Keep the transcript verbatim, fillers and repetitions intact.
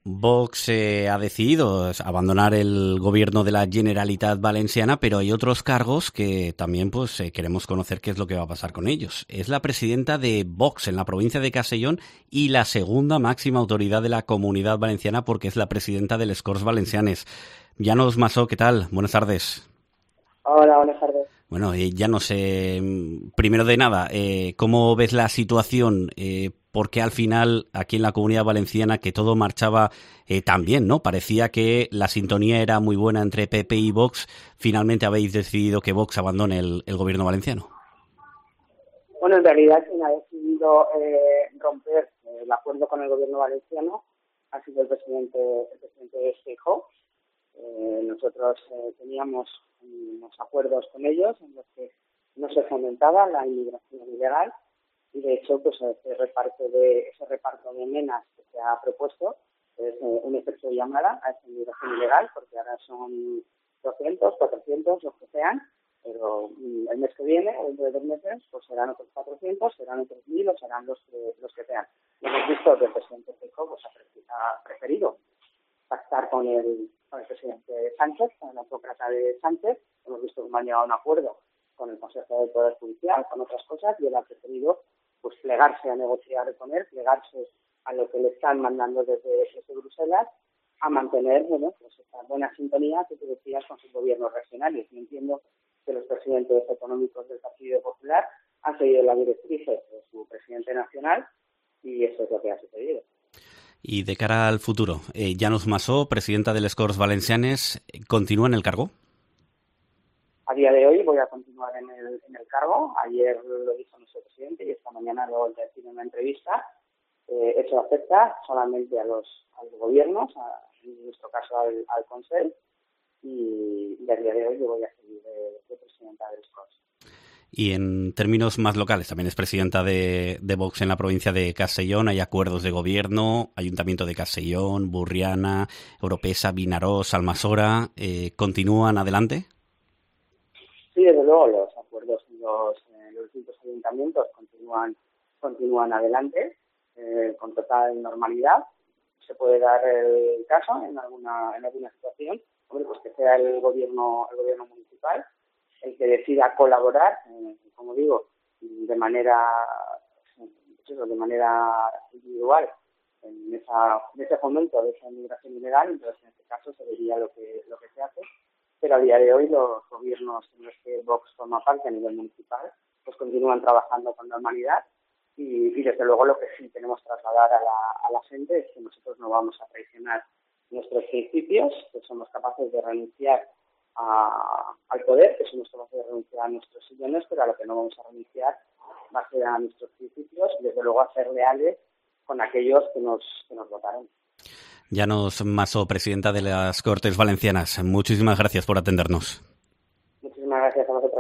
Vox eh, ha decidido abandonar el gobierno de la Generalitat Valenciana, pero hay otros cargos que también pues eh, queremos conocer qué es lo que va a pasar con ellos. Es la presidenta de Vox en la provincia de Castellón y la segunda máxima autoridad de la Comunidad Valenciana porque es la presidenta de les Corts Valencianes. Llanos Massó, ¿qué tal? Buenas tardes. Hola, buenas tardes. Bueno, eh, ya no sé, primero de nada, eh, ¿cómo ves la situación? Eh, ¿Por qué al final, aquí en la Comunidad Valenciana, que todo marchaba eh, tan bien, ¿no? Parecía que la sintonía era muy buena entre P P y Vox. Finalmente habéis decidido que Vox abandone el, el gobierno valenciano. Bueno, en realidad quien ha decidido eh, romper eh, el acuerdo con el gobierno valenciano ha sido el presidente, el presidente Feijóo. Eh, nosotros eh, teníamos unos acuerdos con ellos en los que no se fomentaba la inmigración ilegal y de hecho pues ese reparto de ese reparto de menas que se ha propuesto es eh, un efecto de llamada a esa inmigración ilegal, porque ahora son doscientos, cuatrocientos, los que sean, pero mm, el mes que viene, o dentro de dos meses, pues serán otros cuatrocientos, serán otros mil o serán los que, los que sean. Y hemos visto que el presidente Feijóo pues, ha preferido pactar con el, con el presidente Sánchez, con el autócrata de Sánchez. Hemos visto que han llegado a un acuerdo con el Consejo del Poder Judicial, con otras cosas, y él ha preferido pues plegarse a negociar con él, plegarse a lo que le están mandando desde, desde Bruselas, a mantener bueno, pues esta buena sintonía que tú decías con sus gobiernos regionales. Yo entiendo que los presidentes económicos del Partido Popular han seguido las directrices de su presidente nacional y eso es lo que ha sucedido. Y de cara al futuro, eh, Llanos Massó, presidenta de les Corts Valencianes, ¿continúa en el cargo? A día de hoy voy a continuar en el, en el cargo. Ayer lo dijo nuestro presidente y esta mañana lo voy a decir en una entrevista. Eh, eso afecta solamente a los, a los gobiernos, a, en nuestro caso al, al Consell, y, y a día de hoy yo voy a seguir de, de presidenta de les Corts. Y en términos más locales, también es presidenta de, de Vox en la provincia de Castellón. Hay acuerdos de gobierno, Ayuntamiento de Castellón, Burriana, Oropesa, Vinaròs, Almassora. Eh, ¿Continúan adelante? Sí, desde luego, los acuerdos en los, eh, los distintos ayuntamientos continúan, continúan adelante eh, con total normalidad. Se puede dar el caso en alguna, en alguna situación, hombre, pues que sea el gobierno, el gobierno municipal el que decida colaborar, eh, como digo, de manera, de manera individual en, esa, en ese fomento de esa inmigración ilegal. Entonces en este caso se vería lo que, lo que se hace. Pero a día de hoy los gobiernos en los que Vox forma parte a nivel municipal pues continúan trabajando con normalidad y, y desde luego lo que sí tenemos que trasladar a la, a la gente es que nosotros no vamos a traicionar nuestros principios, que somos capaces de renunciar a, al poder, que somos capaces de renunciar a nuestros sillones, pero a lo que no vamos a renunciar va a ser a nuestros principios y desde luego a ser leales con aquellos que nos, que nos votaron. Llanos Massó, presidenta de las Cortes Valencianas. Muchísimas gracias por atendernos. Muchísimas gracias a vosotros.